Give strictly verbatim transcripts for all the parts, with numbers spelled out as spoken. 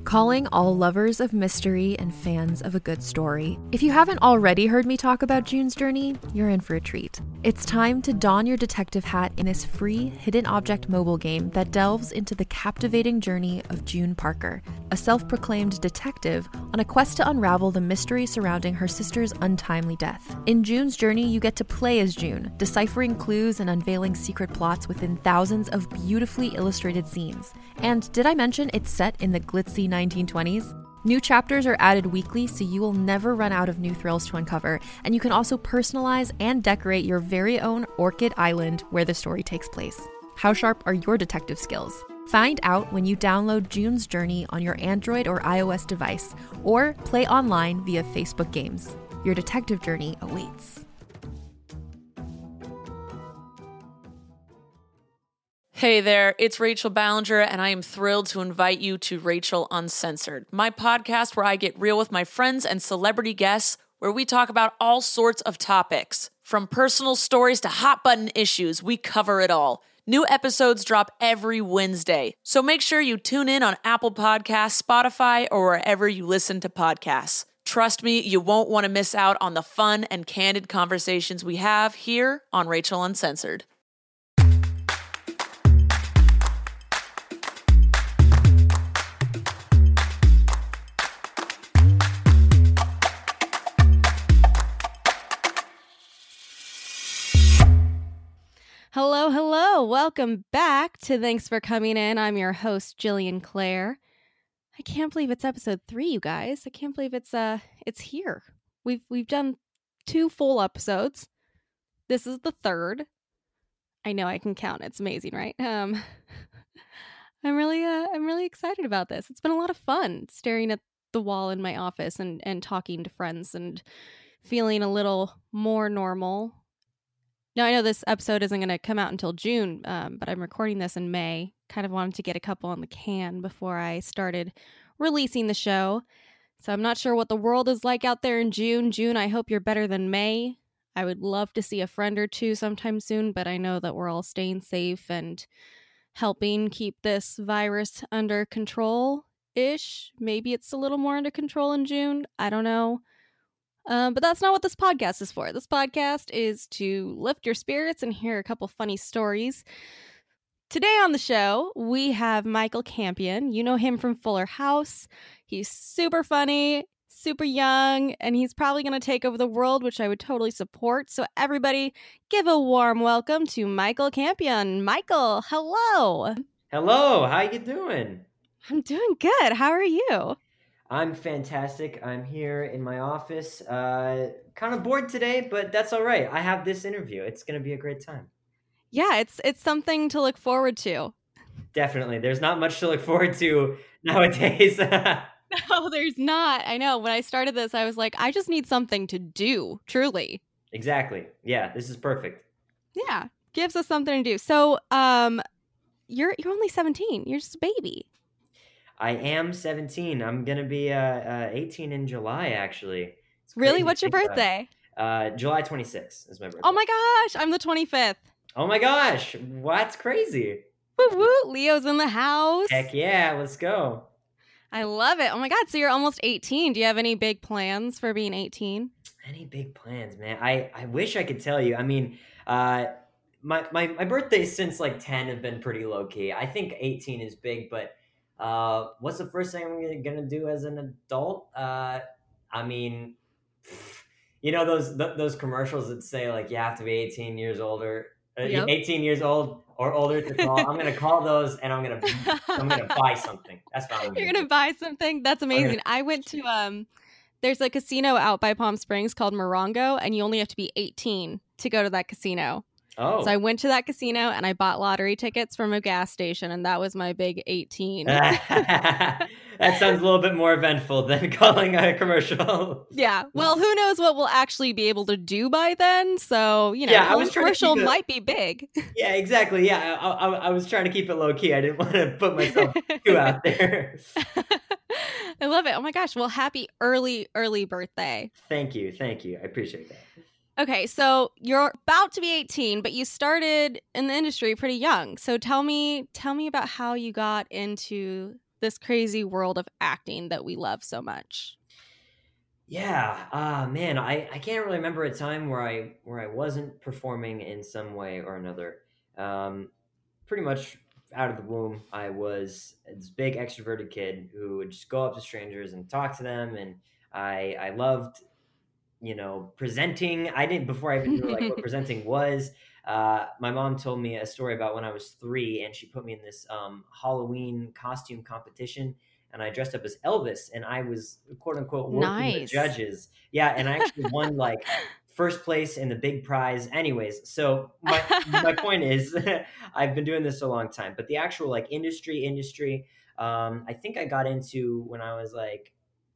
Calling all lovers of mystery and fans of a good story. If you haven't already heard me talk about June's Journey, you're in for a treat. It's time to don your detective hat in this free hidden object mobile game that delves into the captivating journey of June Parker, a self-proclaimed detective on a quest to unravel the mystery surrounding her sister's untimely death. In June's Journey, you get to play as June, deciphering clues and unveiling secret plots within thousands of beautifully illustrated scenes. And did I mention it's set in the glitzy nineteen twenties? New chapters are added weekly, so you will never run out of new thrills to uncover, and you can also personalize and decorate your very own Orchid Island where the story takes place. How sharp are your detective skills? Find out when you download June's Journey on your Android or iOS device, or play online via Facebook Games. Your detective journey awaits. Hey there, it's Rachel Ballinger, and I am thrilled to invite you to Rachel Uncensored, my podcast where I get real with my friends and celebrity guests, where we talk about all sorts of topics. From personal stories to hot-button issues, we cover it all. New episodes drop every Wednesday, so make sure you tune in on Apple Podcasts, Spotify, or wherever you listen to podcasts. Trust me, you won't want to miss out on the fun and candid conversations we have here on Rachel Uncensored. Hello, hello. Welcome back to Thanks for Coming In. I'm your host, Jillian Clare. I can't believe it's episode three, you guys. I can't believe it's uh it's here. We've we've done two full episodes. This is the third. I know I can count. It's amazing, right? Um I'm really uh I'm really excited about this. It's been a lot of fun staring at the wall in my office and and talking to friends and feeling a little more normal. Now, I know this episode isn't going to come out until June, um, but I'm recording this in May. Kind of wanted to get a couple on the can before I started releasing the show. So I'm not sure what the world is like out there in June. June, I hope you're better than May. I would love to see a friend or two sometime soon, but I know that we're all staying safe and helping keep this virus under control-ish. Maybe it's a little more under control in June. I don't know. Um, but that's not what this podcast is for. This podcast is to lift your spirits and hear a couple funny stories. Today on the show, we have Michael Campion. You know him from Fuller House. He's super funny, super young, and he's probably going to take over the world, which I would totally support. So everybody, give a warm welcome to Michael Campion. Michael, hello. Hello, how you doing? I'm doing good. How are you? I'm fantastic. I'm here in my office. Uh, kind of bored today, but that's all right. I have this interview. It's going to be a great time. Yeah, it's it's something to look forward to. Definitely. There's not much to look forward to nowadays. No, there's not. I know. When I started this, I was like, I just need something to do, truly. Exactly. Yeah, this is perfect. Yeah, gives us something to do. So, um, you're you're only seventeen. You're just a baby. I am seventeen. I'm going to be uh, uh, eighteen in July, actually. Really? What's your birthday? Uh, July twenty-sixth is my birthday. Oh my gosh, I'm the twenty-fifth. Oh my gosh, what's crazy? Woo woo, Leo's in the house. Heck yeah, let's go. I love it. Oh my god, so you're almost eighteen. Do you have any big plans for being eighteen? Any big plans, man? I, I wish I could tell you. I mean, uh, my, my, my birthdays since like ten have been pretty low key. I think eighteen is big, but uh, what's the first thing I'm gonna do as an adult? Uh, I mean, you know those th- those commercials that say like you have to be eighteen years older, uh, Yep. eighteen years old or older to call. I'm gonna call those, and I'm gonna I'm gonna buy something. That's what I'm gonna You're do. gonna buy something? That's amazing. I went to um, there's a casino out by Palm Springs called Morongo, and you only have to be eighteen to go to that casino. Oh. So I went to that casino and I bought lottery tickets from a gas station, and that was my big eighteen. That sounds a little bit more eventful than calling a commercial. Yeah. Well, who knows what we'll actually be able to do by then? So, you know, Yeah, I home was trying to commercial keep it- might be big. Yeah, exactly. Yeah, I, I, I was trying to keep it low key. I didn't want to put myself too out there. I love it. Oh my gosh. Well, happy early, early birthday. Thank you. Thank you. I appreciate that. Okay, so you're about to be eighteen, but you started in the industry pretty young. So tell me, tell me about how you got into this crazy world of acting that we love so much? Yeah, uh, man, I, I can't really remember a time where I where I wasn't performing in some way or another. Um, pretty much out of the womb, I was this big extroverted kid who would just go up to strangers and talk to them, and I I loved, you know, presenting. I didn't before I even knew like what presenting was. Uh, my mom told me a story about when I was three, and she put me in this um, Halloween costume competition, and I dressed up as Elvis, and I was quote unquote working the Nice. judges. Yeah, and I actually won like first place in the big prize. Anyways, so my my point is, I've been doing this a long time, but the actual like industry industry, um, I think I got into when I was like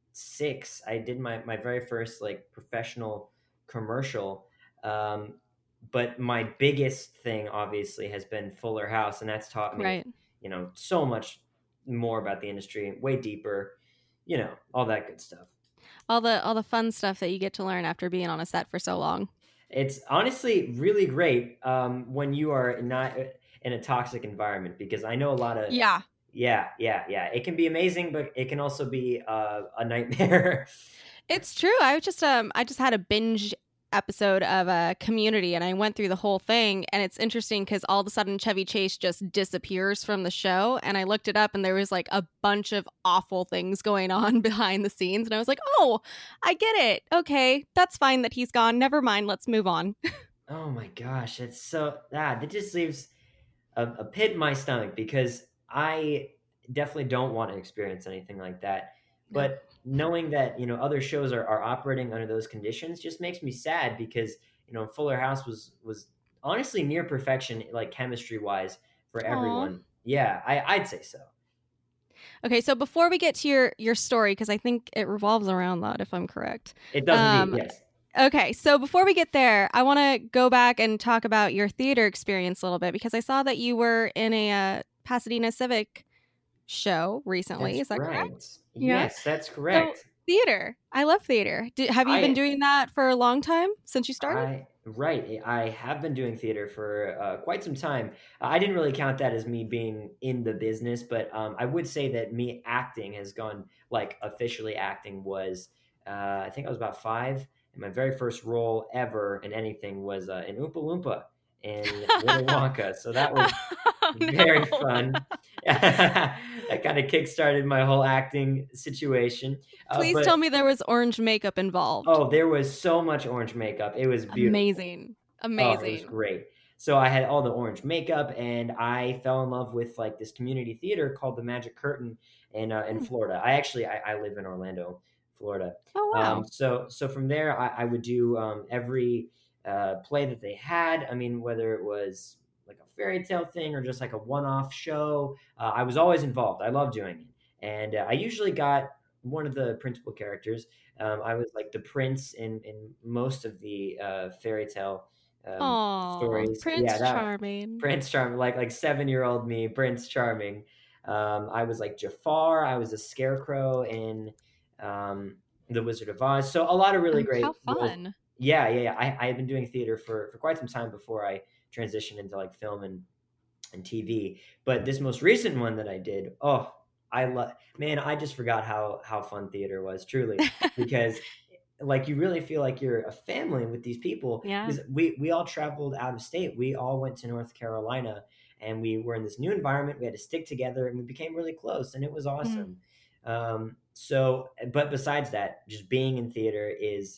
six. I did my my very first like professional commercial. Um, but my biggest thing obviously has been Fuller House, and that's taught me, Right. you know, so much more about the industry, way deeper, you know, all that good stuff. All the all the fun stuff that you get to learn after being on a set for so long. It's honestly really great um, when you are not in a toxic environment, because I know a lot of Yeah. yeah, yeah, yeah. It can be amazing, but it can also be uh, a nightmare. It's true. I was just um I just had a binge episode of a Community, and I went through the whole thing, and it's interesting because all of a sudden Chevy Chase just disappears from the show, and I looked it up and there was like a bunch of awful things going on behind the scenes, and I was like, oh, I get it. Okay, that's fine that he's gone. Never mind. Let's move on. Oh my gosh, it's so that that just leaves a, a pit in my stomach, because I definitely don't want to experience anything like that. No. But knowing that, you know, other shows are, are operating under those conditions just makes me sad, because, you know, Fuller House was was honestly near perfection, like chemistry wise, for everyone. Aw. Yeah, I, I'd say so. Okay, so before we get to your your story, because I think it revolves around that, if I'm correct. It does Um, indeed, yes. Okay, so before we get there, I want to go back and talk about your theater experience a little bit, because I saw that you were in a uh, Pasadena Civic show recently. That's Is that right. correct? Yeah. Yes, that's correct. So theater. I love theater. Did, have you I- been doing that for a long time since you started? I right. I have been doing theater for uh, quite some time. I didn't really count that as me being in the business, but um, I would say that me acting has gone, like officially acting was, uh, I think I was about five, and my very first role ever in anything was uh, in Oompa Loompa in Willy Wonka. So that was Oh, no. very fun. That kind of kickstarted my whole acting situation. Uh, Please but- tell me there was orange makeup involved. Oh, there was so much orange makeup. It was beautiful. Amazing. Amazing. Oh, it was great. So I had all the orange makeup, and I fell in love with like this community theater called the Magic Curtain in uh, in Hmm. Florida. I actually I, I live in Orlando, Florida. Oh, wow. Um, so so from there, I, I would do um, every uh, play that they had. I mean, whether it was like a fairy tale thing or just like a one-off show, uh, I was always involved. I loved doing it, and uh, I usually got one of the principal characters. Um, I was like the prince in in most of the uh, fairy tale um, Aw, stories. Prince Yeah, that- Charming. Prince Charming, like like seven year old me, Prince Charming. Um, I was like Jafar. I was a scarecrow in um, The Wizard of Oz. So a lot of really Oh, great. How roles. fun. Yeah, yeah, yeah. I I had been doing theater for for quite some time before I transitioned into like film and and T V. But this most recent one that I did, oh, I love. Man, I just forgot how how fun theater was, truly, because like you really feel like you're a family with these people. Yeah. Because we we all traveled out of state. We all went to North Carolina, and we were in this new environment. We had to stick together, and we became really close, and it was awesome. Um, so, but besides that, just being in theater is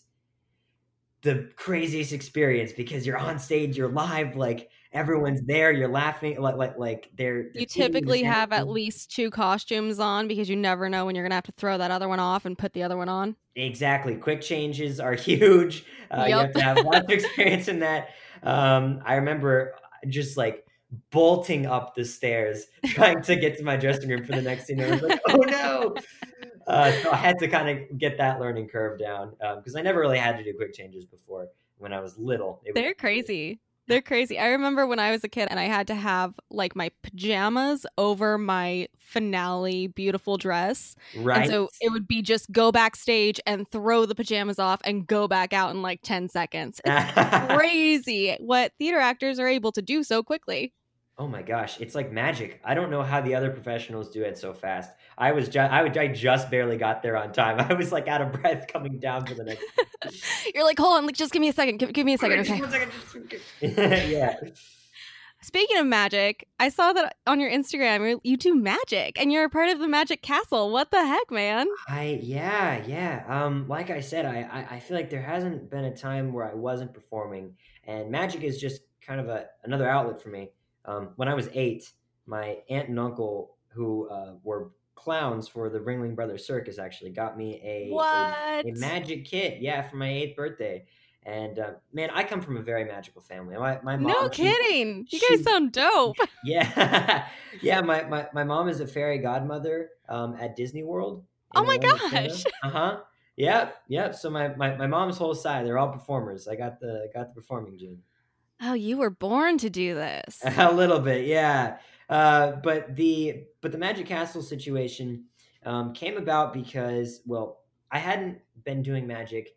the craziest experience, because you're on stage, you're live, like everyone's there, you're laughing, like like like they're, they're You giving typically this have at energy. least two costumes on, because you never know when you're going to have to throw that other one off and put the other one on. Exactly. Quick changes are huge. Uh, You Yup. have to have lots of experience in that. Um, I remember just like bolting up the stairs trying to get to my dressing room for the next scene. I was like, oh no. Uh, so I had to kind of get that learning curve down, because I never really had to do quick changes before when I was little. It was- They're crazy. They're crazy. I remember when I was a kid and I had to have like my pajamas over my finale beautiful dress. Right. And so it would be just go backstage and throw the pajamas off and go back out in like ten seconds. It's crazy what theater actors are able to do so quickly. Oh my gosh, it's like magic. I don't know how the other professionals do it so fast. I was just I would I just barely got there on time. I was like out of breath coming down for the next. You're like, hold on, like, just give me a second. Give, give me a second, okay? One second. Yeah. Speaking of magic, I saw that on your Instagram you- you do magic, and you're a part of the Magic Castle. What the heck, man? I yeah, yeah. Um, like I said, I, I I feel like there hasn't been a time where I wasn't performing, and magic is just kind of a another outlet for me. Um, when I was eight, my aunt and uncle, who uh, were clowns for the Ringling Brothers Circus, actually got me a a, What? a magic kit. Yeah, for my eighth birthday. And uh, man, I come from a very magical family. My my mom. No she- kidding. You she- guys sound dope. Yeah, yeah. My, my my mom is a fairy godmother um, at Disney World. Oh my gosh. Uh huh. Yep, yep. So my, my my mom's whole side, they're all performers. I got the got the performing gene. Oh, you were born to do this. A little bit, yeah. Uh, but the but the Magic Castle situation um, came about because, well, I hadn't been doing magic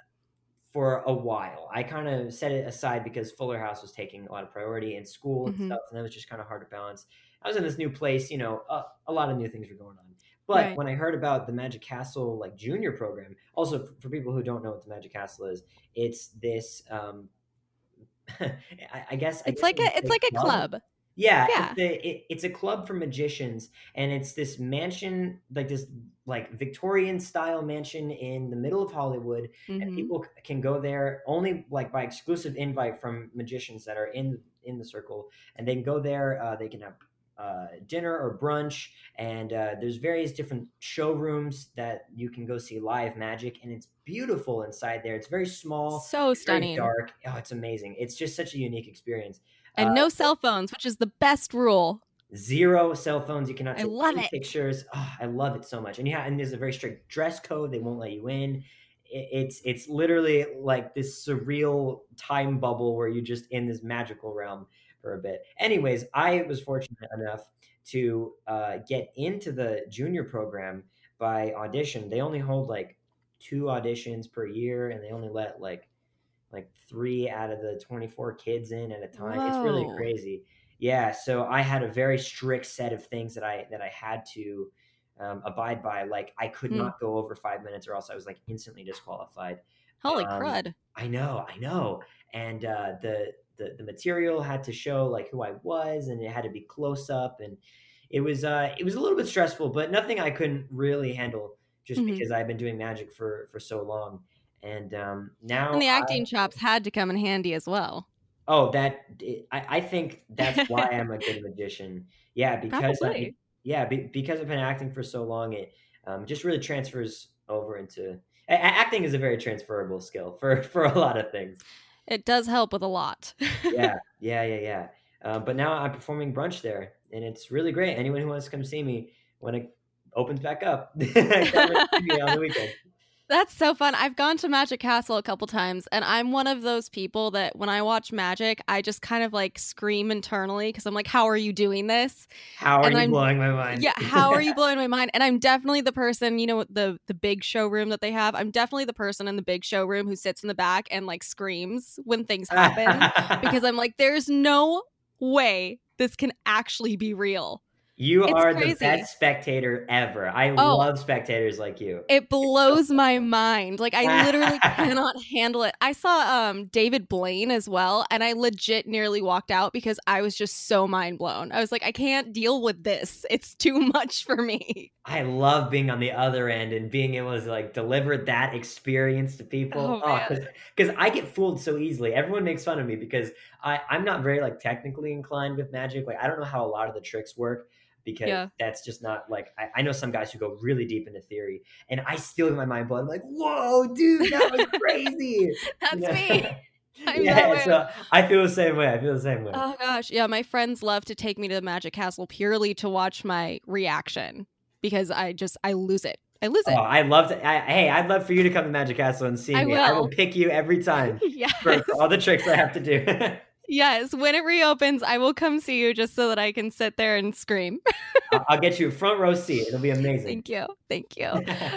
for a while. I kind of set it aside because Fuller House was taking a lot of priority in school and Mhm. stuff, and that was just kind of hard to balance. I was in this new place, you know, uh, a lot of new things were going on. But Right. when I heard about the Magic Castle like junior program, also for, for people who don't know what the Magic Castle is, it's this. Um, I, I guess I It's guess like you a could it's say like a club. yeah, Yeah. it's a, it, it's a club for magicians, and it's this mansion, like this like Victorian style mansion in the middle of Hollywood, and Mhm. people c- can go there only like by exclusive invite from magicians that are in in the circle, and they can go there. Uh, they can have uh, dinner or brunch, and uh, there's various different showrooms that you can go see live magic, and it's beautiful inside there. It's very small, So very stunning. dark. Oh, it's amazing. It's just such a unique experience. And Uh, no cell phones, which is the best rule. Zero cell phones. You cannot I take love any it. pictures. Oh, I love it so much. And yeah, and there's a very strict dress code. They won't let you in. It, it's it's literally like this surreal time bubble where you're just in this magical realm for a bit. Anyways, I was fortunate enough to uh, get into the junior program by audition. They only hold like two auditions per year, and they only let like like three out of the twenty-four kids in at a time. It's really Whoa. crazy. Yeah, so I had a very strict set of things that I that I had to um, abide by. Like I could Hmm. not go over five minutes, or else I was like instantly disqualified. Holy Um, crud. I know, I know. And uh, the, the the material had to show like who I was, and it had to be close up, and it was uh, it was a little bit stressful, but nothing I couldn't really handle just Mhm. because I've been doing magic for for so long. And um, now And the I- acting chops had to come in handy as well. Oh, that I, I think that's why I'm a good magician. Yeah, because I, Probably. yeah, be, because I've been acting for so long, it um, just really transfers over into a- a- acting is a very transferable skill for for a lot of things. It does help with a lot. Yeah, yeah, yeah, yeah. Uh, but now I'm performing brunch there, and it's really great. Anyone who wants to come see me when it opens back up, come and see me on the weekend. That's so fun. I've gone to Magic Castle a couple times, and I'm one of those people that when I watch magic, I just kind of like scream internally because I'm like, how are you doing this? How are And you I'm- blowing my mind? Yeah, how are you blowing my mind? And I'm definitely the person, you know, the the big showroom that they have. I'm definitely the person in the big showroom who sits in the back and like screams when things happen because I'm like, there's no way this can actually be real. You It's are crazy. the best spectator ever. I Oh. love spectators like you. It blows my mind. Like I literally cannot handle it. I saw um David Blaine as well, and I legit nearly walked out because I was just so mind blown. I was like, I can't deal with this. It's too much for me. I love being on the other end and being able to like deliver that experience to people. Oh, man. Because I get fooled so easily. Everyone makes fun of me because I, I'm not very like technically inclined with magic. Like I don't know how a lot of the tricks work because Yeah. that's just not like I, I know some guys who go really deep into theory, and I still get my mind blown. I'm like, whoa, dude, that was crazy. That's Yeah. me. I'm that yeah, way. so I feel the same way. I feel the same way. Oh gosh, yeah, my friends love to take me to the Magic Castle purely to watch my reaction because I just I lose it. I lose Oh, it. I'd love to. I, hey, I'd love for you to come to Magic Castle and see I me. I will will. pick you every time Yes. for, for all the tricks I have to do. Yes, when it reopens, I will come see you just so that I can sit there and scream. I'll, I'll get you a front row seat. It'll be amazing. Thank you. Thank you.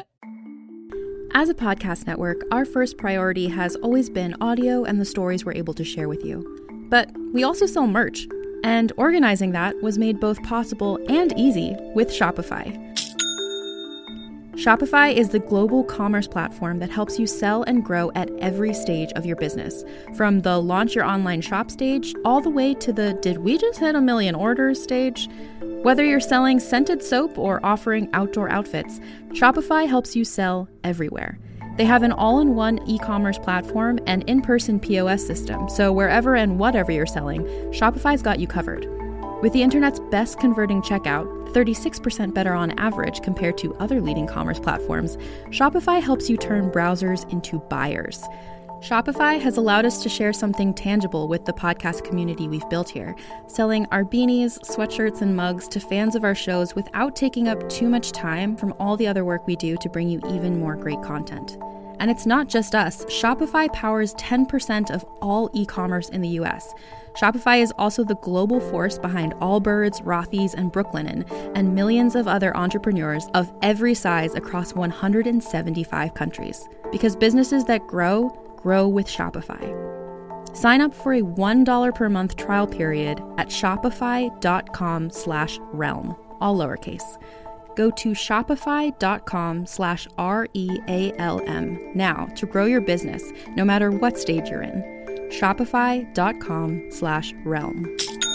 As a podcast network, our first priority has always been audio and the stories we're able to share with you. But we also sell merch. And organizing that was made both possible and easy with Shopify. Shopify is the global commerce platform that helps you sell and grow at every stage of your business, from the launch your online shop stage all the way to the did we just hit a million orders stage. Whether you're selling scented soap or offering outdoor outfits, Shopify helps you sell everywhere. They have an all-in-one e-commerce platform and in-person P O S system, so wherever and whatever you're selling, Shopify's got you covered. With the internet's best converting checkout, thirty-six percent better on average compared to other leading commerce platforms, Shopify helps you turn browsers into buyers. Shopify has allowed us to share something tangible with the podcast community we've built here, selling our beanies, sweatshirts, and mugs to fans of our shows without taking up too much time from all the other work we do to bring you even more great content. And it's not just us. Shopify powers ten percent of all e-commerce in the U S. Shopify is also the global force behind Allbirds, Rothy's, and Brooklinen, and millions of other entrepreneurs of every size across one hundred seventy-five countries. Because businesses that grow, grow with Shopify. Sign up for a one dollar per month trial period at shopify.com slash realm, all lowercase. Go to shopify.com slash R-E-A-L-M now to grow your business, no matter what stage you're in. Shopify.com slash realm.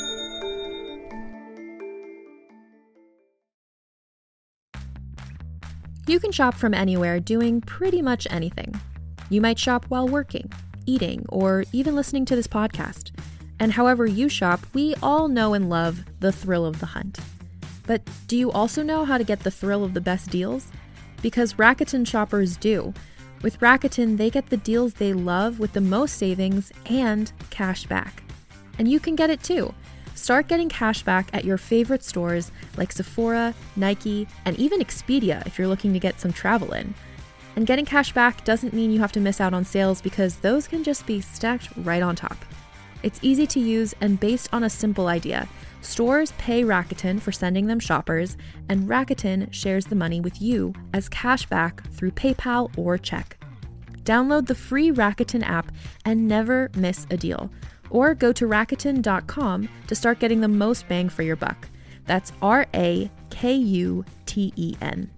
You can shop from anywhere doing pretty much anything. You might shop while working, eating, or even listening to this podcast. And however you shop, we all know and love the thrill of the hunt. But do you also know how to get the thrill of the best deals? Because Rakuten shoppers do. With Rakuten, they get the deals they love with the most savings and cash back. And you can get it too. Start getting cash back at your favorite stores like Sephora, Nike, and even Expedia if you're looking to get some travel in. And getting cash back doesn't mean you have to miss out on sales because those can just be stacked right on top. It's easy to use and based on a simple idea. Stores pay Rakuten for sending them shoppers, and Rakuten shares the money with you as cash back through PayPal or check. Download the free Rakuten app and never miss a deal. Or go to Rakuten dot com to start getting the most bang for your buck. That's R A K U T E N.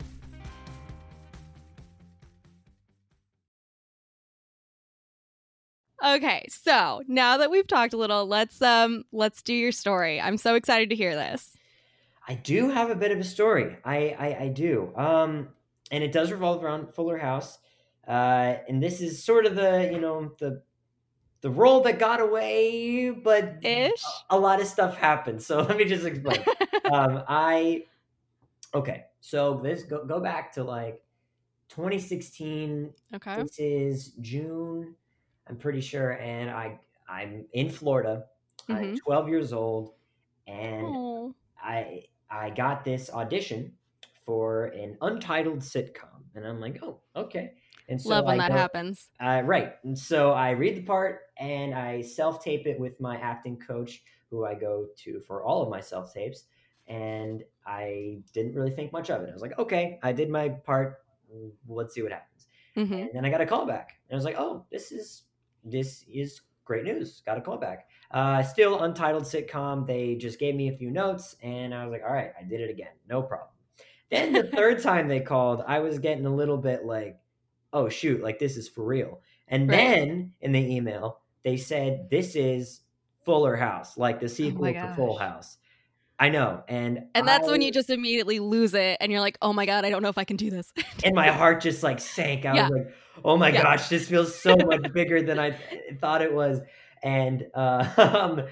Okay, so now that we've talked a little, let's um let's do your story. I'm so excited to hear this. I do have a bit of a story. I I, I do. Um, and it does revolve around Fuller House. Uh, and this is sort of the you know the the role that got away, but Ish. a, a lot of stuff happened. So let me just explain. um, I okay. So this go go back to like twenty sixteen. Okay. This is June, I'm pretty sure, and I I'm in Florida. I'm Mhm. twelve years old, and Aw. I I got this audition for an untitled sitcom, and I'm like, oh, okay. And so Love when I that go, happens. uh, right. And so I read the part and I self tape it with my acting coach, who I go to for all of my self tapes. And I didn't really think much of it. I was like, okay, I did my part. Let's see what happens. Mhm. And then I got a call back. And I was like, oh, this is this is great news. Got a call back. Uh, still untitled sitcom. They just gave me a few notes, and I was like, all right, I did it again. No problem. Then the third time they called, I was getting a little bit like, oh, shoot, like this is for real. And Right. then in the email, they said, this is Fuller House, like the Oh sequel my to Full gosh. House. I know. And And that's when I- you just immediately lose it and you're like, oh my God, I don't know if I can do this. and my heart just like sank. I Yeah. was like, oh my Yeah. gosh, this feels so much bigger than I th- thought it was. And uh, um,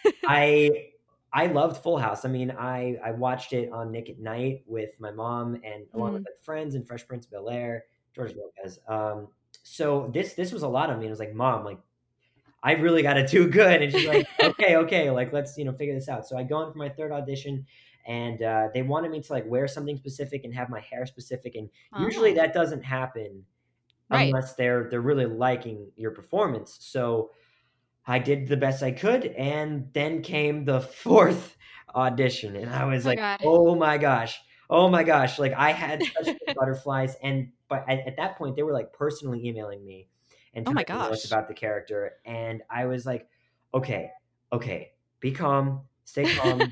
I I loved Full House. I mean, I I watched it on Nick at Night with my mom and along with Mm. like friends and Fresh Prince of Bel-Air, George Lopez. Um, so this this was a lot of me. It was like, mom, like I really got to do good. And she's like, okay, okay, like let's you know figure this out. So I go in for my third audition, and uh, they wanted me to like wear something specific and have my hair specific, and usually Oh. that doesn't happen Right. unless they're they're really liking your performance. So I did the best I could, and then came the fourth audition, and I was Oh like, God. "Oh my gosh, oh my gosh!" Like I had such the butterflies, and but at, at that point, they were like personally emailing me and Oh my telling me notes gosh. about the character, and I was like, "Okay, okay, be calm, stay calm,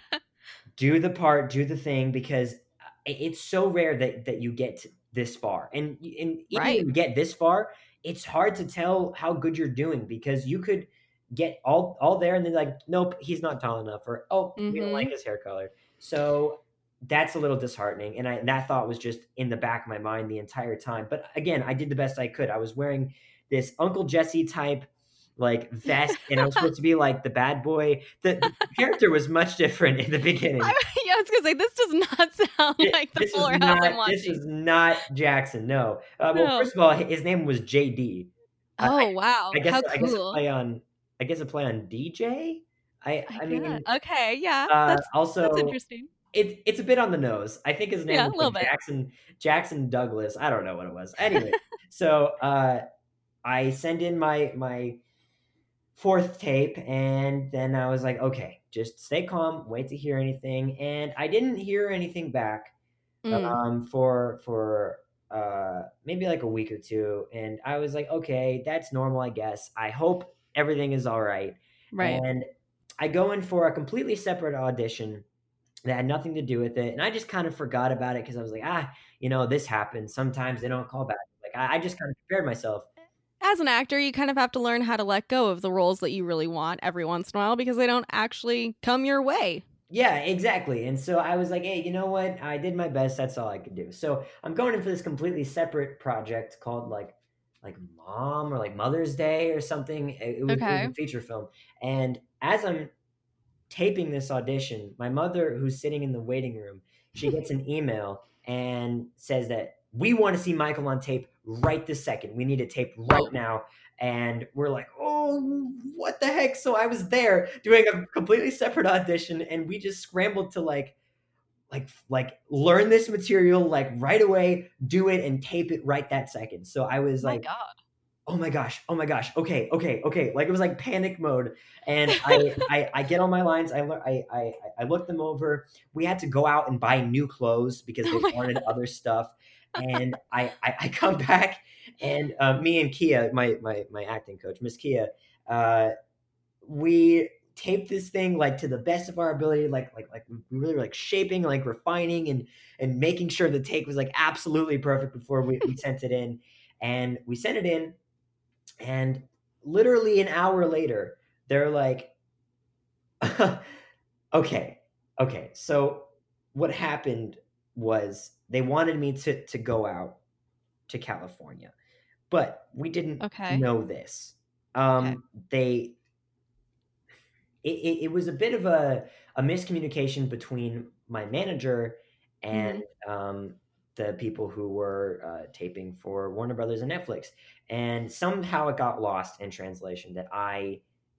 do the part, do the thing, because it's so rare that that you get this far. And and even Right. when you get this far, it's hard to tell how good you're doing, because you could get all all there and then like, nope, he's not tall enough, or oh, we don't like Mhm. his hair color. So that's a little disheartening. And I that thought was just in the back of my mind the entire time. But again, I did the best I could. I was wearing this Uncle Jesse type like vest, and I was supposed to be like the bad boy. The, the character was much different in the beginning. I, yeah, I was gonna say this does not sound It- like the this is Fuller House I'm not this watching. is not Jackson. No. Uh, well, No. first of all, his name was J D. I, Oh wow, I guess how I guess a cool! play on I guess a play on D J. I I I get mean, okay, yeah, uh, that's also that's interesting. it, it's a bit on the nose. I think his name Yeah, a was little like bit. Jackson Jackson Douglas. I don't know what it was. Anyway, so uh, I send in my my fourth tape, and then I was like, okay, just stay calm, wait to hear anything. And I didn't hear anything back Mm, um, for for uh, maybe like a week or two, and I was like, okay, that's normal, I guess. I hope everything is all right. right. And I go in for a completely separate audition that had nothing to do with it, and I just kind of forgot about it because I was like, ah, you know, this happens. Sometimes they don't call back. Like I, I just kind of prepared myself. As an actor, you kind of have to learn how to let go of the roles that you really want every once in a while because they don't actually come your way. Yeah, exactly. And so I was like, hey, you know what? I did my best. That's all I could do. So I'm going in for this completely separate project called like like Mom or like Mother's Day or something. It, it was, it was Okay. a feature film. And as I'm taping this audition, my mother, who's sitting in the waiting room, she gets an email and says that we want to see Michael on tape right this second. We need a tape right Whoa. now. And we're like, oh, what the heck? So I was there doing a completely separate audition, and we just scrambled to like, like, like learn this material like right away, do it, and tape it right that second. So I was My like, God. oh my gosh, oh my gosh, okay, okay, okay. Like it was like panic mode. And I I, I get all my lines, I, lear- I I I look them over. We had to go out and buy new clothes because Oh they my wanted God. other stuff. And I I, I come back, and uh, me and Kia, my my my acting coach, Miss Kia, uh, we taped this thing like to the best of our ability, like like like we really were like shaping, like refining, and and making sure the take was like absolutely perfect before we, we sent it in. And we sent it in, and literally an hour later, they're like, okay, okay. So what happened was they wanted me to, to go out to California, but we didn't Okay. know this. Okay. Um, they, it, it, it was a bit of a, a miscommunication between my manager and Mhm. um, the people who were uh, taping for Warner Brothers and Netflix. And somehow it got lost in translation that I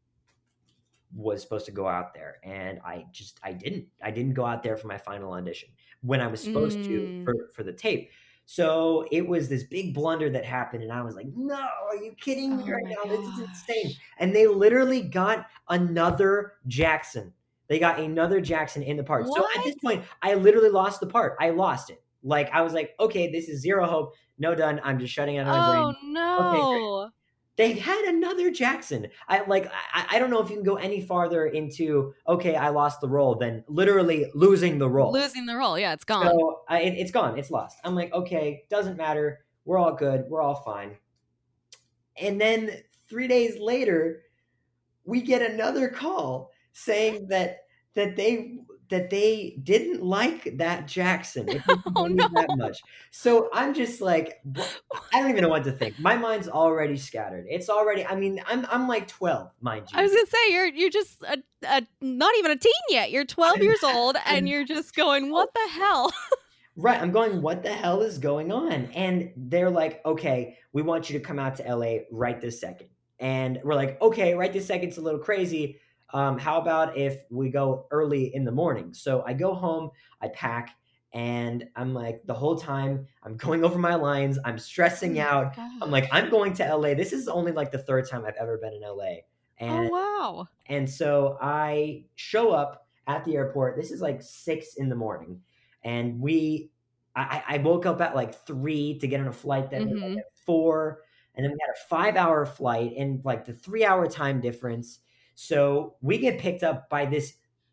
was supposed to go out there, and I just I didn't. I didn't go out there for my final audition when I was supposed to Mm. for for the tape. So it was this big blunder that happened, and I was like, "No, are you kidding me Oh right my now? This is insane!" gosh. And they literally got another Jackson. They got another Jackson in the part. So at What? this point, I literally lost the part. I lost it. Like I was like, "Okay, this is zero hope. No done. I'm just shutting out of my Oh brain." Okay, no. they had another Jackson. I like I, I don't know if you can go any farther into okay, I lost the role than literally losing the role. Losing the role. Yeah, it's gone. So I, it, it's gone. It's lost. I'm like, okay, doesn't matter. We're all good. We're all fine. And then three days later, we get another call saying that that they that they didn't like that Jackson, if you can Oh believe that no. much. So I'm just like, wha- I don't even know what to think. My mind's already scattered. It's already. I mean, I'm I'm like twelve, mind I you. was gonna say you're you're just a, a not even a teen yet. You're twelve I'm, years old and I'm you're just going, what the hell? right. I'm going. What the hell is going on? And they're like, okay, we want you to come out to L A right this second. And we're like, okay, right this second. It's a little crazy. Um, how about if we go early in the morning? So I go home, I pack, and I'm like, the whole time I'm going over my lines, I'm Oh stressing my out. I'm like, gosh. I'm going to L A. This is only like the third time I've ever been in L A. Oh And wow. and so I show up at the airport. This is like six in the morning. And we I, I woke up at like three to get on a flight that was like Mm-hmm. at four. And then we had a five hour flight and like the three hour time difference. So we get picked up by this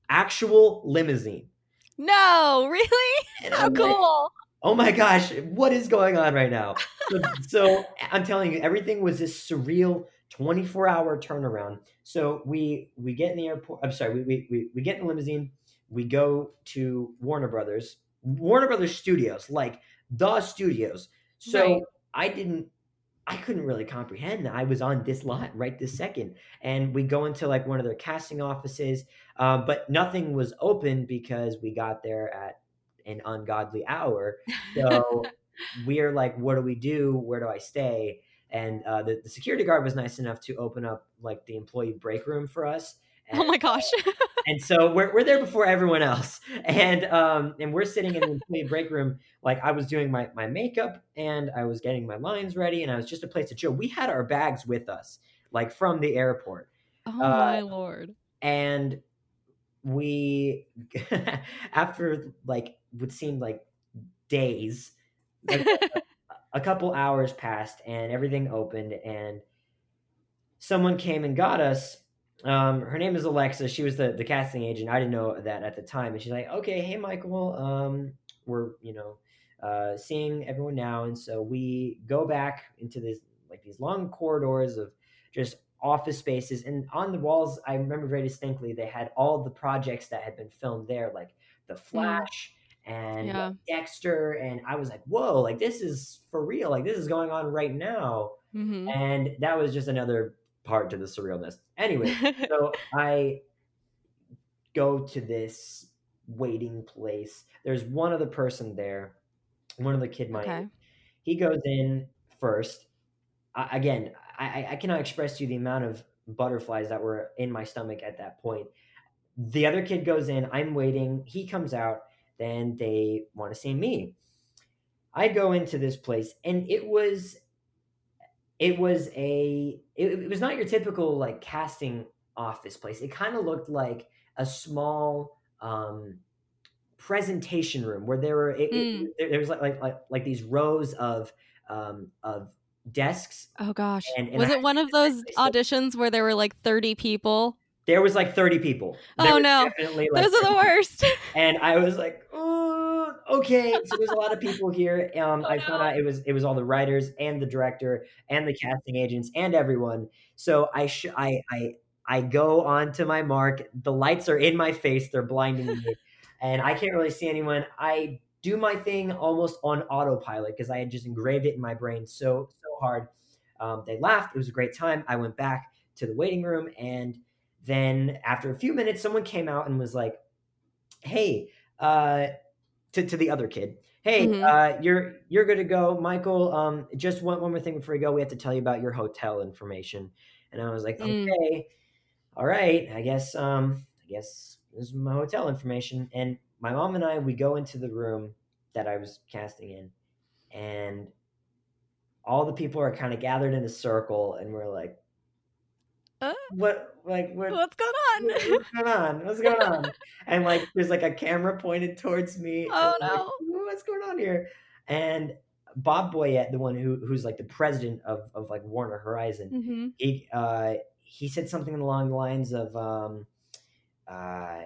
actual limousine. No, really? And How I'm like, cool. oh my gosh, what is going on right now? So, so I'm telling you, everything was this surreal twenty-four hour turnaround. So we we get in the airport. I'm sorry, we we we, we get in the limousine. We go to Warner Brothers, Warner Brothers Studios, like the studios. So Right. I didn't, I couldn't really comprehend that I was on this lot right this second. And we go into like one of their casting offices, uh, but nothing was open because we got there at an ungodly hour. So we're like, what do we do? Where do I stay? And uh, the, the security guard was nice enough to open up like the employee break room for us. And, Oh my gosh. and so we're, we're there before everyone else. And um, and we're sitting in the employee break room. Like I was doing my, my makeup and I was getting my lines ready and I was just a place to chill. We had our bags with us, like from the airport. Oh Uh, my Lord. and we, after like would seem like days, like a, a couple hours passed and everything opened and someone came and got us. Um, her name is Alexa. She was the, the casting agent. I didn't know that at the time. And she's like, okay, hey, Michael, um, we're, you know, uh, seeing everyone now. And so we go back into this, like these long corridors of just office spaces. And on the walls, I remember very distinctly, they had all the projects that had been filmed there, like The Flash mm. and yeah. like Dexter. And I was like, whoa, like this is for real. Like this is going on right now. Mm-hmm. And that was just another part to the surrealness. Anyway, so I go to this waiting place. There's one other person there, one of the kid my okay. age. He goes in first. I, again, I, I cannot express to you the amount of butterflies that were in my stomach at that point. The other kid goes in. I'm waiting. He comes out. Then they want to see me. I go into this place, and it was It was a. It, it was not your typical like casting office place. It kind of looked like a small um, presentation room where there were. It, mm. it, there, there was like, like like like these rows of um, of desks. Oh gosh! And, and was I, it one of those auditions where there were like thirty people? There was like thirty people. There oh no! Definitely like those are the worst. And I was like, oh, okay. So there's a lot of people here. Um, oh, I no. found out it was it was all the writers and the director and the casting agents and everyone. So I sh- I I I go on to my mark. The lights are in my face. They're blinding me, and I can't really see anyone. I do my thing almost on autopilot because I had just engraved it in my brain so so hard. Um, they laughed. It was a great time. I went back to the waiting room, and then after a few minutes, someone came out and was like, hey, uh, to, to the other kid, hey, mm-hmm. uh, you're you're good to go, Michael. Um, just one, one more thing before we go. We have to tell you about your hotel information. And I was like, mm. okay, all right. I guess um, I guess this is my hotel information. And my mom and I, we go into the room that I was casting in, and all the people are kind of gathered in a circle, and we're like, uh, what, like, what, what's going on? What, what's going on? What's going on? And like, there's like a camera pointed towards me. Oh no! Like, what's going on here? And Bob Boyette, the one who who's like the president of of like Warner Horizon, mm-hmm. he uh, he said something along the lines of, um, uh,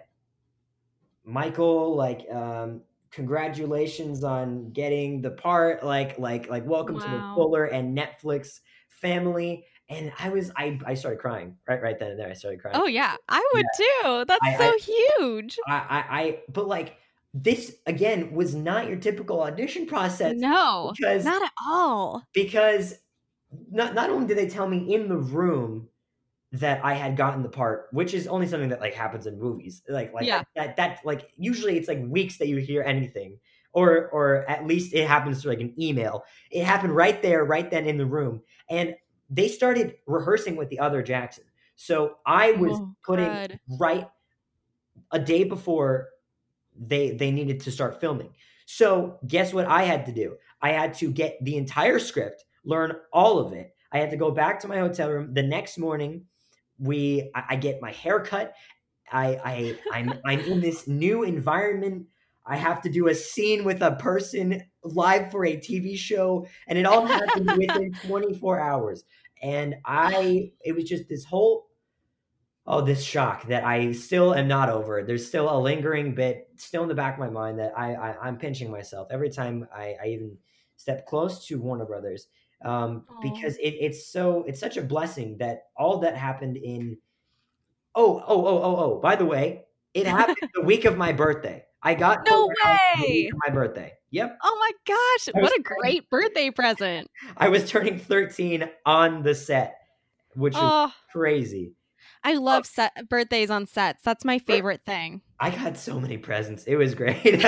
Michael, like, um, congratulations on getting the part. Like, like, like, welcome wow. to the Fuller and Netflix family. And I was, I, I started crying right, right then and there. I started crying. Oh yeah, I would yeah. too. That's I, so I, huge. I, I, I, but like this again was not your typical audition process. No, because not at all. Because not not only did they tell me in the room that I had gotten the part, which is only something that like happens in movies, like like yeah. that, that that like usually it's like weeks that you hear anything, or or at least it happens through like an email. It happened right there, right then in the room, and they started rehearsing with the other Jackson. So I was oh, putting God. right a day before they they needed to start filming. So guess what I had to do? I had to get the entire script, learn all of it. I had to go back to my hotel room the next morning. We I, I get my hair cut. I, I I'm I'm in this new environment. I have to do a scene with a person live for a T V show, and it all happened within twenty-four hours. And I, it was just this whole oh, this shock that I still am not over. There's still a lingering bit still in the back of my mind that I, I I'm pinching myself every time I, I even step close to Warner Brothers, um, Oh. because it, it's so it's such a blessing that all that happened in oh oh oh oh oh by the way, it happened the week of my birthday. I got pulled No out the week way! of my birthday. Yep. Oh my gosh, I was what a turning, great birthday present. I was turning thirteen on the set, which was Oh, crazy. I love set birthdays on sets. That's my favorite thing. I got so many presents. It was great.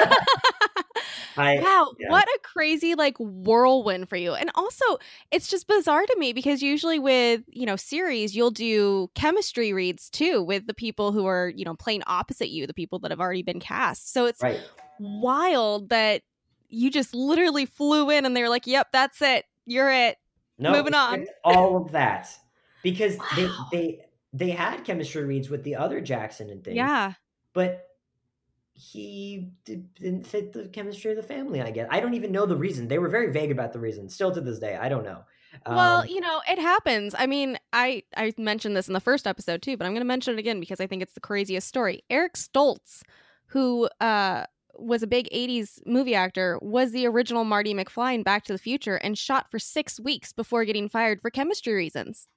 I Wow, yeah. what a crazy like whirlwind for you. And also, it's just bizarre to me because usually with, you know, series, you'll do chemistry reads too with the people who are, you know, playing opposite you, the people that have already been cast. So it's Right. wild that you just literally flew in and they were like, "Yep, that's it. You're it." No, Moving we on. skipped all of that because they Wow. they they had chemistry reads with the other Jackson and things, Yeah. but he did, didn't fit the chemistry of the family. I guess I don't even know the reason. They were very vague about the reason. Still to this day, I don't know. Well, Um, you know, it happens. I mean, I I mentioned this in the first episode too, but I'm going to mention it again because I think it's the craziest story. Eric Stoltz, who uh was a big eighties movie actor, was the original Marty McFly in Back to the Future and shot for six weeks before getting fired for chemistry reasons.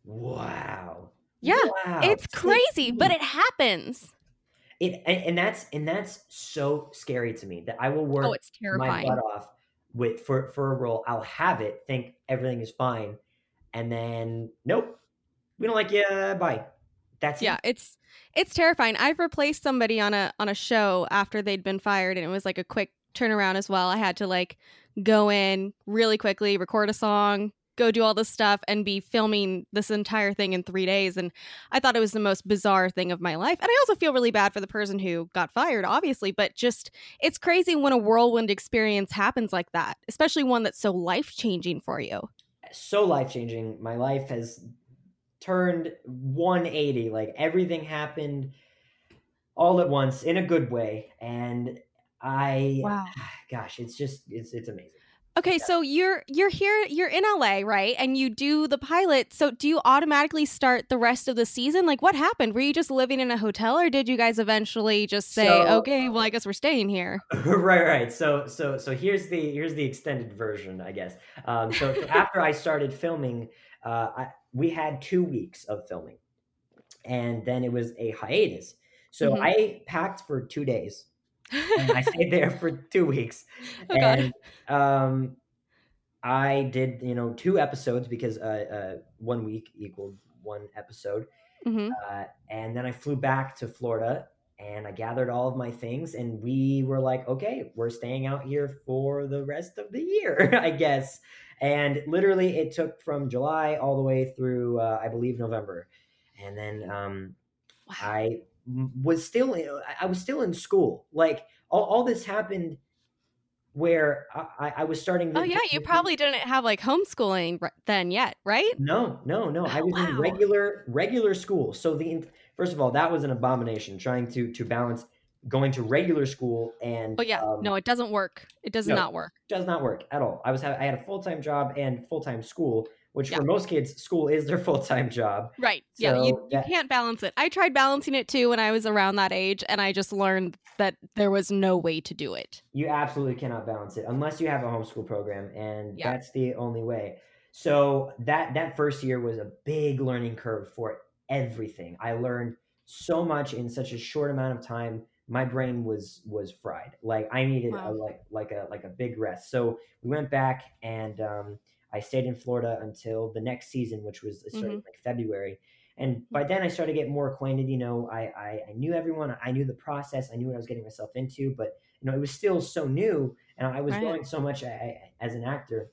wow, Yeah, wow, it's six crazy, but weeks. it happens. It and, and that's and that's so scary to me that I will Oh, work it's my butt terrifying. off with for for a role. I'll have it, think everything is fine, and then nope, we don't like you. Bye. That's Yeah, it. it's it's terrifying. I've replaced somebody on a on a show after they'd been fired and it was like a quick turnaround as well. I had to like go in really quickly, record a song, go do all this stuff and be filming this entire thing in three days and I thought it was the most bizarre thing of my life. And I also feel really bad for the person who got fired, obviously, but just it's crazy when a whirlwind experience happens like that, especially one that's so life-changing for you. So life changing. My life has turned one eighty. Like everything happened all at once in a good way, and I, Wow. gosh, it's just it's it's amazing. Okay, so you're you're here, you're in L A, right? And you do the pilot. So do you automatically start the rest of the season? Like what happened? Were you just living in a hotel or did you guys eventually just say, So "Okay, well, I guess we're staying here." right, right. So so so here's the here's the extended version, I guess. Um, so, so after I started filming, uh, I, we had two weeks of filming, and then it was a hiatus. So Mhm. I packed for two days, and I stayed there for two weeks, Oh god. and um, I did, you know, two episodes because uh, uh, one week equaled one episode. Mhm. Uh, and then I flew back to Florida and I gathered all of my things and we were like, okay, we're staying out here for the rest of the year, I guess. And literally it took from July all the way through, uh, I believe, November. And then um, Wow. I was still, I was still in school. Like all, all this happened where I, I was starting. Oh The, yeah, you probably didn't have like homeschooling r- then yet, right? no, no, no. I Oh was in wow. regular regular school. So the first of all, that was an abomination trying to to balance going to regular school and Oh yeah. um, No, it doesn't work. It does no, not work. does not work at all. I was ha- I had a full time job and full time school, which Yeah. for most kids, school is their full time job. Right. Yeah, you So you that can't balance it. I tried balancing it too when I was around that age and I just learned that there was no way to do it. you absolutely cannot balance it unless you have a homeschool program, and Yeah. that's the only way. So that that first year was a big learning curve for everything. I learned so much in such a short amount of time. My brain was was fried. Like I needed a Wow. like like a like a big rest. So we went back and um, I stayed in Florida until the next season, which was starting Mhm. like February. And by then I started to get more acquainted. You know, I, I I knew everyone. I knew the process. I knew what I was getting myself into. But you know, it was still so new, and I was Right. growing so much a- a- as an actor.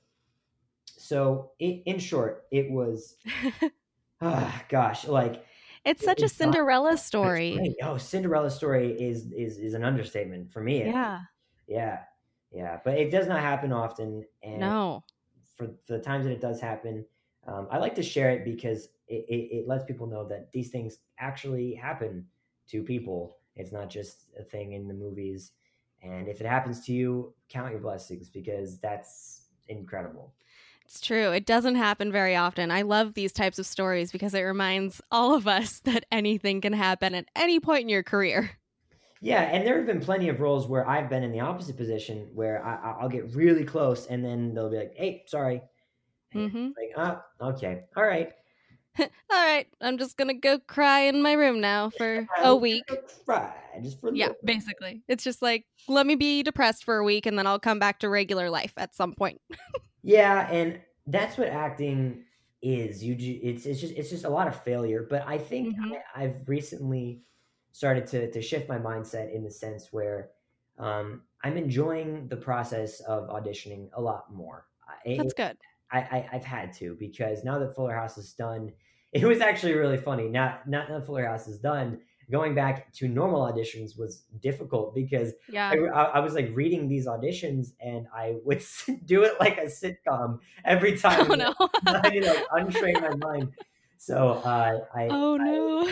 So, it, in short, it was, ah, gosh, like It's it, such a it's not. Cinderella That's story. right. Oh, Cinderella story is is is an understatement for me. At least. Yeah. Yeah, yeah, but it does not happen often, and No. for, for the times that it does happen, um, I like to share it because it, it, it lets people know that these things actually happen to people. It's not just a thing in the movies. And if it happens to you, count your blessings because that's incredible. It's true. It doesn't happen very often. I love these types of stories because it reminds all of us that anything can happen at any point in your career. Yeah, and there have been plenty of roles where I've been in the opposite position where I, I- I'll get really close and then they'll be like, "Hey, sorry." And Mm-hmm. like, "Ah, okay, all right." All right, I'm just gonna go cry in my room now for a week. Right, just for a Yeah, little. basically. It's just like, let me be depressed for a week and then I'll come back to regular life at some point. Yeah, and that's what acting is. You, ju- it's it's just it's just a lot of failure. But I think Mhm. I, I've recently started to to shift my mindset in the sense where um, I'm enjoying the process of auditioning a lot more. I, That's good. I, I I've had to because now that Fuller House is done, it was actually really funny. Now, not that Fuller House is done, going back to normal auditions was difficult because Yeah. I, I, I was like reading these auditions and I would do it like a sitcom every time. Oh no. I need to like untrain my mind. So uh, I Oh no.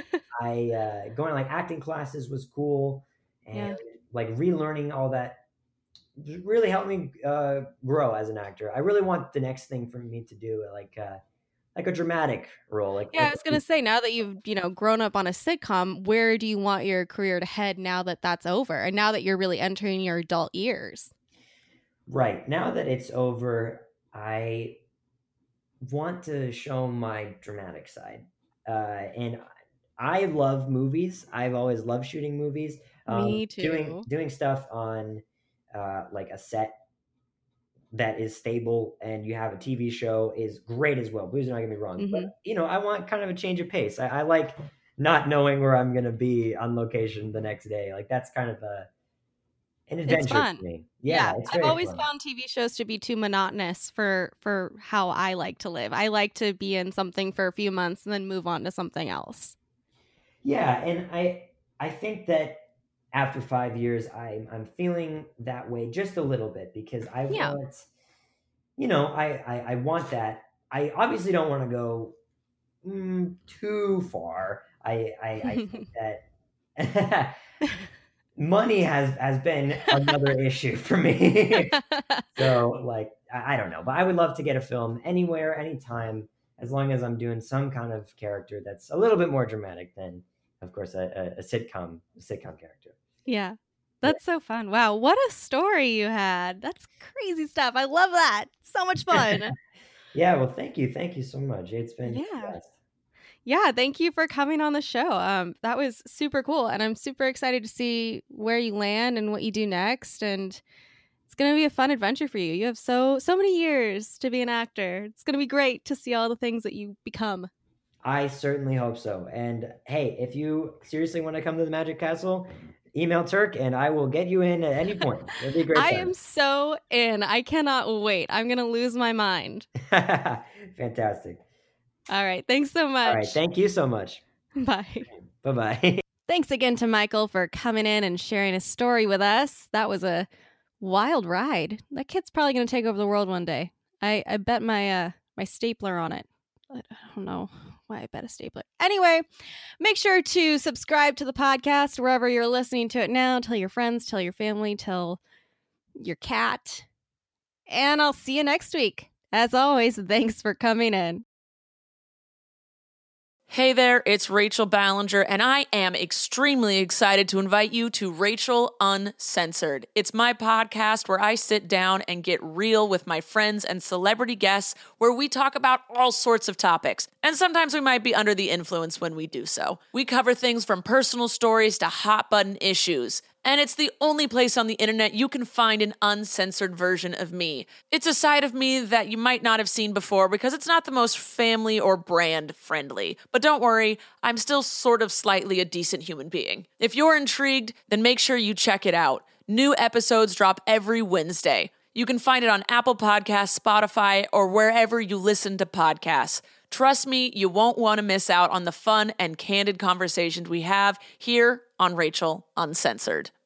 I uh, going to like acting classes was cool, and Yeah. like relearning all that really helped me uh, grow as an actor. I really want the next thing for me to do like uh, like a dramatic role. Like, Yeah, like I was gonna say, now that you've, you know, grown up on a sitcom, where do you want your career to head now that that's over, and now that you're really entering your adult years? right now that it's over, I want to show my dramatic side, uh, and I love movies. I've always loved shooting movies. Um, Me doing too. doing stuff on uh, like a set that is stable and you have a T V show is great as well. Please do not get me wrong. Hmm. But you know, I want kind of a change of pace. I, I like not knowing where I'm gonna be on location the next day. Like that's kind of a an It's adventure fun. for me. Yeah, Yeah, it's I've very always fun. found T V shows to be too monotonous for for how I like to live. I like to be in something for a few months and then move on to something else. Yeah, and I I think that after five years, I'm I'm feeling that way just a little bit because I Yeah. want, you know, I I, I want that. I obviously don't want to go mm, too far. I I, I think that money has has been another issue for me. So like I, I don't know, but I would love to get a film anywhere, anytime, as long as I'm doing some kind of character that's a little bit more dramatic than, of course, a, a, a sitcom a sitcom character. Yeah. Yeah. That's so fun. Wow, what a story you had. That's crazy stuff. I love that. So much fun. Yeah, well, thank you, thank you so much. It's been the Yeah. best. Yeah, thank you for coming on the show. Um, that was super cool, and I'm super excited to see where you land and what you do next. And it's gonna be a fun adventure for you. You have so so many years to be an actor. It's gonna be great to see all the things that you become. I certainly hope so. And hey, if you seriously want to come to the Magic Castle, email Turk and I will get you in at any point. It'll be a great I time. am so in. I cannot wait. I'm gonna lose my mind. Fantastic. All right. Thanks so much. All right, thank you so much. Bye. Bye-bye. Thanks again to Michael for coming in and sharing his story with us. That was a wild ride. That kid's probably going to take over the world one day. I, I bet my uh my stapler on it. I don't know why I bet a stapler. Anyway, make sure to subscribe to the podcast wherever you're listening to it now. Tell your friends, tell your family, tell your cat. And I'll see you next week. As always, thanks for coming in. Hey there, it's Rachel Ballinger, and I am extremely excited to invite you to Rachel Uncensored. It's my podcast where I sit down and get real with my friends and celebrity guests, where we talk about all sorts of topics. And sometimes we might be under the influence when we do so. We cover things from personal stories to hot button issues. And it's the only place on the internet you can find an uncensored version of me. It's a side of me that you might not have seen before because it's not the most family or brand friendly. But don't worry, I'm still sort of slightly a decent human being. If you're intrigued, then make sure you check it out. New episodes drop every Wednesday. You can find it on Apple Podcasts, Spotify, or wherever you listen to podcasts. Trust me, you won't want to miss out on the fun and candid conversations we have here on Rachel Uncensored.